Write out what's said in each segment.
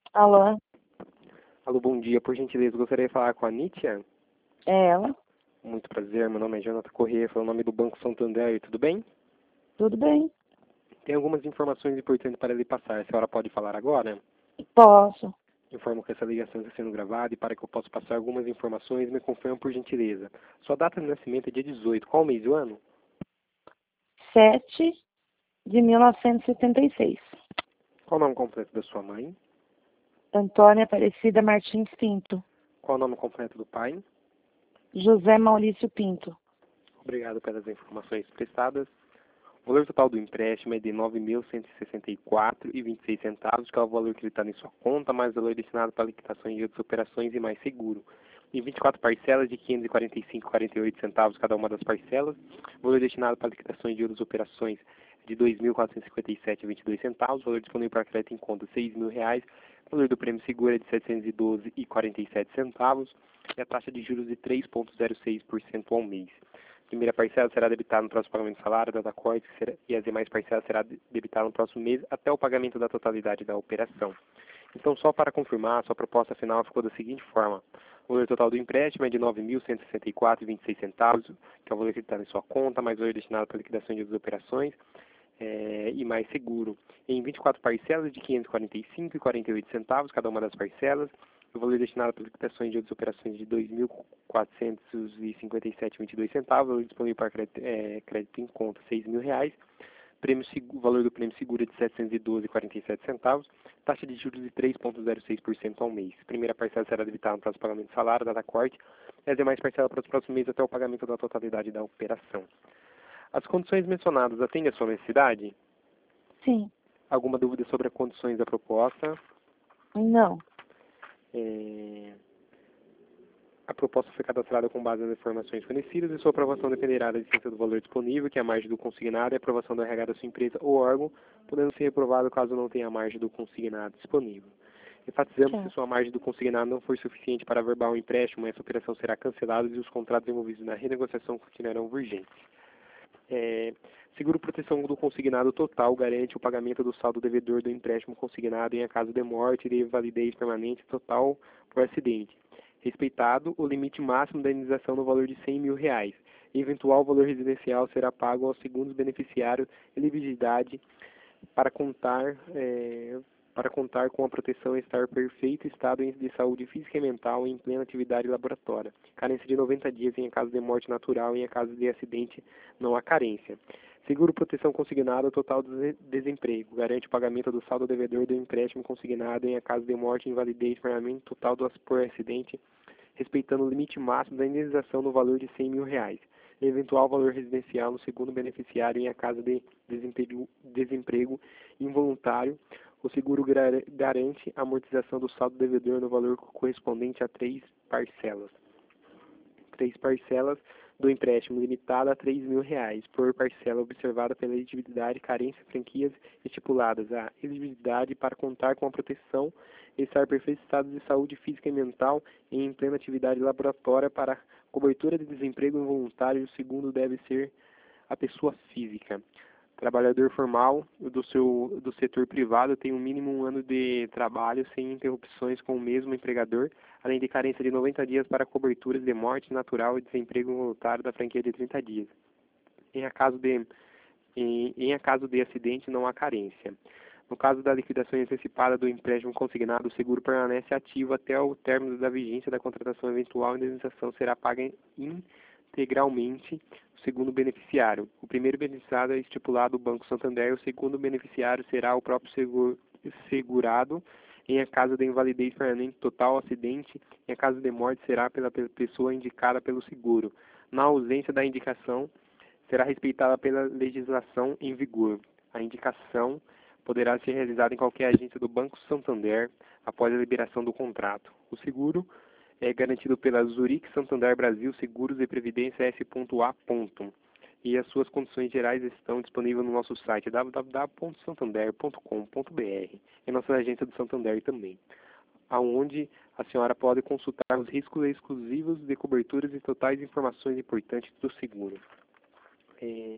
Alô, Alô, bom dia. Por gentileza, gostaria de falar com a Nítia. é ela? Muito prazer, meu nome é Jonathan Corrêa, falo o nome do Banco Santander, tudo bem? Tudo bem? Tem algumas informações importantes para lhe passar. A senhora pode falar agora? Posso. Informo que essa ligação está sendo gravada e para que eu possa passar algumas informações, me confirma por gentileza. Sua data de nascimento é dia 18. Qual mês do ano? 7 de 1976. Qual o nome completo da sua mãe? Antônia Aparecida Martins Pinto. Qual o nome completo do pai? José Maurício Pinto. Obrigado pelas informações prestadas. O valor total do empréstimo é de R$ 9.164,26, que é o valor que ele está em sua conta, mais o valor destinado para liquidações de outras operações e mais seguro. Em 24 parcelas de R$ 545,48 cada uma das parcelas. O valor destinado para liquidações de outras operações é de R$ 2.457,22. O valor disponível para crédito em conta R$ 6.000. O valor do prêmio seguro é de R$ 712,47. E a taxa de juros de 3,06% ao mês. A primeira parcela será debitada no próximo pagamento do salário, da corte, e as demais parcelas será debitada no próximo mês até o pagamento da totalidade da operação. Então, só para confirmar, sua proposta final ficou da seguinte forma. O valor total do empréstimo é de R$ 9.164,26, que é o valor que está em sua conta, mais o valor destinado para liquidação de outras operações e mais seguro. Em 24 parcelas de R$ 545,48 cada uma das parcelas. O valor destinado para liquidações de outras operações de R$ 2.457,22, valor disponível para crédito em conta R$ 6.000, o valor do prêmio seguro é de R$ 712,47, taxa de juros de 3,06% ao mês. A primeira parcela será debitada no próximo pagamento do salário, data corte, e as demais parcelas para os próximos meses até o pagamento da totalidade da operação. As condições mencionadas atendem à sua necessidade? Sim. Alguma dúvida sobre as condições da proposta? Não. A proposta foi cadastrada com base nas informações fornecidas e sua aprovação dependerá da existência do valor disponível, que é a margem do consignado, e a aprovação do RH da sua empresa ou órgão, podendo ser reprovado caso não tenha a margem do consignado disponível. Enfatizamos que Certo. se sua margem do consignado não for suficiente para averbar o empréstimo, essa operação será cancelada e os contratos envolvidos na renegociação continuarão vigentes. Seguro proteção do consignado total garante o pagamento do saldo devedor do empréstimo consignado em caso de morte e de validez permanente total por acidente. Respeitado o limite máximo da indenização no valor de R$ 100.000. Eventual valor residencial será pago aos segundos beneficiários elegibilidade para contar com a proteção e estar perfeito estado de saúde física e mental em plena atividade laboratória. Carência de 90 dias em caso de morte natural e em caso de acidente não há carência. Seguro proteção consignado total do desemprego. Garante o pagamento do saldo devedor do empréstimo consignado em caso de morte, invalidez, pagamento total por acidente, respeitando o limite máximo da indenização no valor de R$ 100.000. Eventual valor residencial no segundo beneficiário em caso de desemprego involuntário. O seguro garante a amortização do saldo devedor no valor correspondente a 3 parcelas. 3 parcelas do empréstimo limitada a R$ 3.000 por parcela observada pela elegibilidade, carência, franquias estipuladas. A elegibilidade para contar com a proteção e estar em perfeito estado de saúde física e mental em plena atividade laboratória para cobertura de desemprego involuntário. O segundo deve ser a pessoa física. Trabalhador formal do setor privado tem um mínimo um ano de trabalho sem interrupções com o mesmo empregador, além de carência de 90 dias para coberturas de morte natural e desemprego involuntário da franquia de 30 dias. Em caso de acidente, não há carência. No caso da liquidação antecipada do empréstimo consignado, o seguro permanece ativo até o término da vigência da contratação eventual. A indenização será paga integralmente o segundo beneficiário. O primeiro beneficiário é estipulado o Banco Santander, o segundo beneficiário será o próprio segurado. Em caso de invalidez permanente total, acidente, em caso de morte, será pela pessoa indicada pelo seguro. Na ausência da indicação, será respeitada pela legislação em vigor. A indicação poderá ser realizada em qualquer agência do Banco Santander após a liberação do contrato. O seguro é garantido pela Zurich Santander Brasil Seguros e Previdência S.A. E as suas condições gerais estão disponíveis no nosso site www.santander.com.br e nossa agência do Santander também, aonde a senhora pode consultar os riscos exclusivos de coberturas e totais informações importantes do seguro.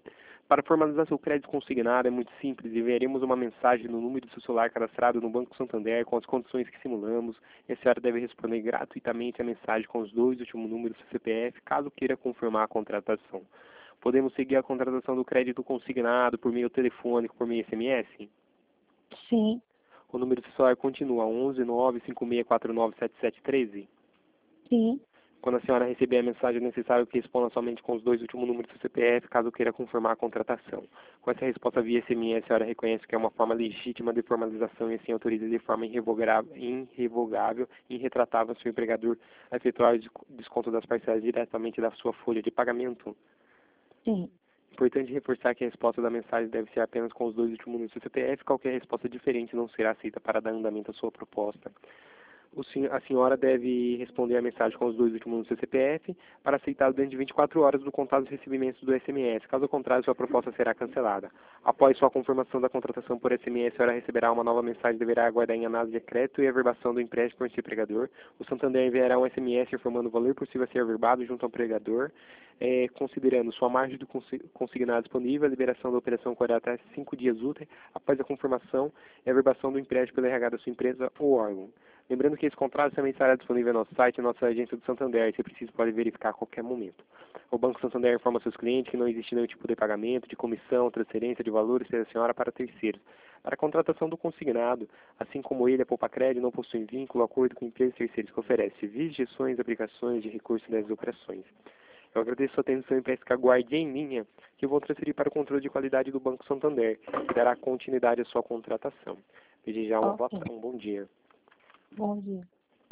Para formalizar seu crédito consignado é muito simples. Enviaremos uma mensagem no número do seu celular cadastrado no Banco Santander com as condições que simulamos. E a senhora deve responder gratuitamente a mensagem com os 2 últimos números do seu CPF, caso queira confirmar a contratação. Podemos seguir a contratação do crédito consignado por meio telefônico, por meio SMS? Sim. O número do celular continua 11 95649 7713. Sim. Quando a senhora receber a mensagem, é necessário que responda somente com os 2 últimos números do seu CPF, caso queira confirmar a contratação. Com essa resposta via SMS, a senhora reconhece que é uma forma legítima de formalização e assim autoriza de forma irrevogável e irretratável seu empregador a efetuar o desconto das parcelas diretamente da sua folha de pagamento. Sim. Importante reforçar que a resposta da mensagem deve ser apenas com os 2 últimos números do seu CPF. Qualquer resposta diferente não será aceita para dar andamento à sua proposta. A senhora deve responder a mensagem com os 2 últimos números do seu CPF para aceitá-lo dentro de 24 horas do contado dos recebimentos do SMS. Caso contrário, sua proposta será cancelada. Após sua confirmação da contratação por SMS, a senhora receberá uma nova mensagem e deverá aguardar em análise de crédito e averbação do empréstimo por seu empregador. O Santander enviará um SMS informando o valor possível a ser averbado junto ao empregador, considerando sua margem do consignado disponível, a liberação da operação ocorrerá até 5 dias úteis após a confirmação e averbação do empréstimo pelo RH da sua empresa ou órgão. Lembrando que esse contrato também estará disponível no nosso site e na nossa agência do Santander, se preciso pode verificar a qualquer momento. O Banco Santander informa seus clientes que não existe nenhum tipo de pagamento, de comissão, transferência de valores da senhora para terceiros. Para a contratação do consignado, assim como ele, a Poupa Crédito não possui vínculo, acordo com empresas terceiras que oferecem serviços, gestões, aplicações de recursos das operações. Eu agradeço a sua atenção e peço que aguarde em linha, que eu vou transferir para o controle de qualidade do Banco Santander, que dará continuidade à sua contratação. Desde já Ok. um bom dia. Bom dia.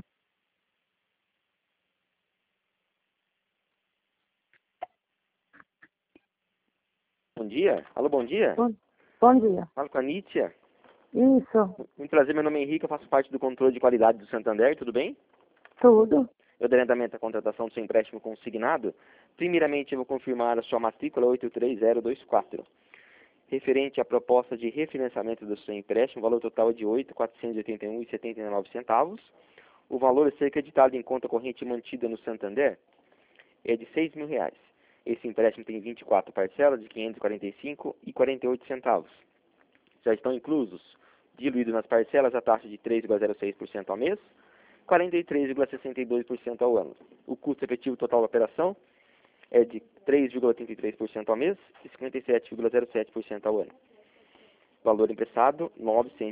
Bom dia. Alô, bom dia. Bom dia. Falo com a Nítia. Isso. Muito prazer, meu nome é Henrique, eu faço parte do controle de qualidade do Santander, tudo bem? Tudo. Eu darei andamento à contratação do seu empréstimo consignado. Primeiramente, eu vou confirmar a sua matrícula 83024. Referente à proposta de refinanciamento do seu empréstimo, o valor total é de R$ 8.481,79. O valor a ser acreditado em conta corrente mantida no Santander é de R$ 6.000. Esse empréstimo tem 24 parcelas de R$ 545,48. Já estão inclusos, diluído nas parcelas, a taxa de 3,06% ao mês, 43,62% ao ano. O custo efetivo total da operação é de 3,83% ao mês e 57,07% ao ano. Valor emprestado, R$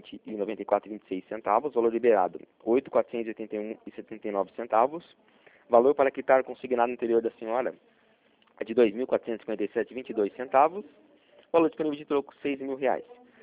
994,26. Valor liberado, R$ 8.481,79. Valor para quitar consignado anterior da senhora é de R$ 2.457,22. Valor disponível de troco, R$ 6.000.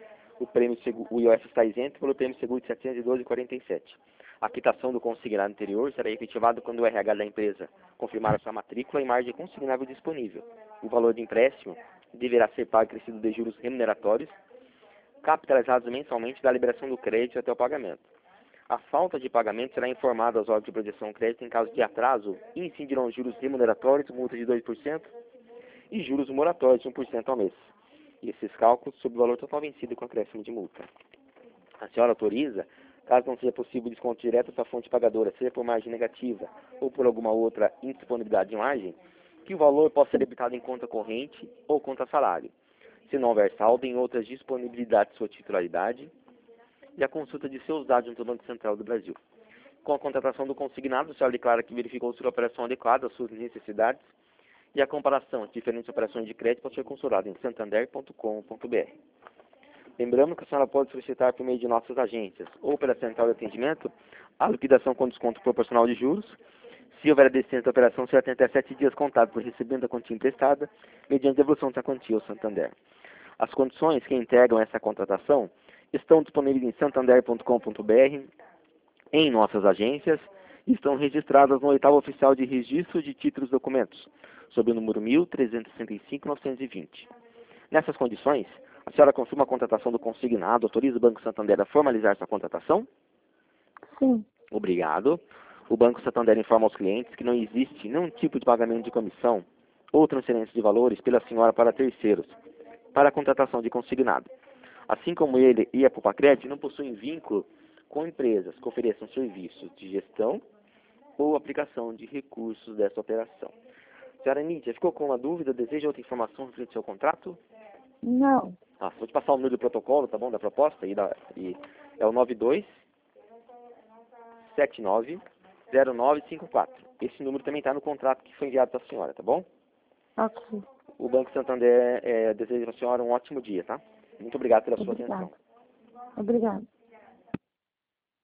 O IOF está isento pelo prêmio seguro de R$ 712,47. A quitação do consignado anterior será efetivada quando o RH da empresa confirmar a sua matrícula e margem consignável disponível. O valor de empréstimo deverá ser pago acrescido de juros remuneratórios, capitalizados mensalmente da liberação do crédito até o pagamento. A falta de pagamento será informada aos órgãos de proteção ao crédito em caso de atraso e incidirão juros remuneratórios, multa de 2% e juros moratórios de 1% ao mês. E esses cálculos sobre o valor total vencido com acréscimo de multa. A senhora autoriza, caso não seja possível desconto direto à sua fonte pagadora, seja por margem negativa ou por alguma outra indisponibilidade de margem, que o valor possa ser debitado em conta corrente ou conta salário. Se não houver saldo em outras disponibilidades de sua titularidade, e a consulta de seus dados junto ao Banco Central do Brasil. Com a contratação do consignado, o senhor declara que verificou sua operação adequada às suas necessidades e a comparação de diferentes operações de crédito pode ser consultada em santander.com.br. Lembrando que a senhora pode solicitar por meio de nossas agências ou pela central de atendimento a liquidação com desconto proporcional de juros. Se houver a descendência da operação, será até 7 dias contado por recebimento da quantia emprestada mediante devolução da quantia ao Santander. As condições que integram essa contratação estão disponíveis em santander.com.br, em nossas agências, e estão registradas no oitavo oficial de registro de títulos e documentos, sob o número 1365-920. Nessas condições, a senhora confirma a contratação do consignado, autoriza o Banco Santander a formalizar sua contratação? Sim. Obrigado. O Banco Santander informa aos clientes que não existe nenhum tipo de pagamento de comissão ou transferência de valores pela senhora para terceiros, para a contratação de consignado. Assim como ele e a Poupa Crédito não possuem vínculo com empresas que ofereçam serviços de gestão ou aplicação de recursos dessa operação. Senhora Nídia, ficou com uma dúvida? Deseja outra informação referente ao seu contrato? Não. Ah, vou te passar o número do protocolo, tá bom? Da proposta e é o 92790954. Esse número também está no contrato que foi enviado para a senhora, tá bom? Ok. O Banco Santander deseja para a senhora um ótimo dia, tá? Muito obrigado pela sua Obrigada. atenção. Obrigada.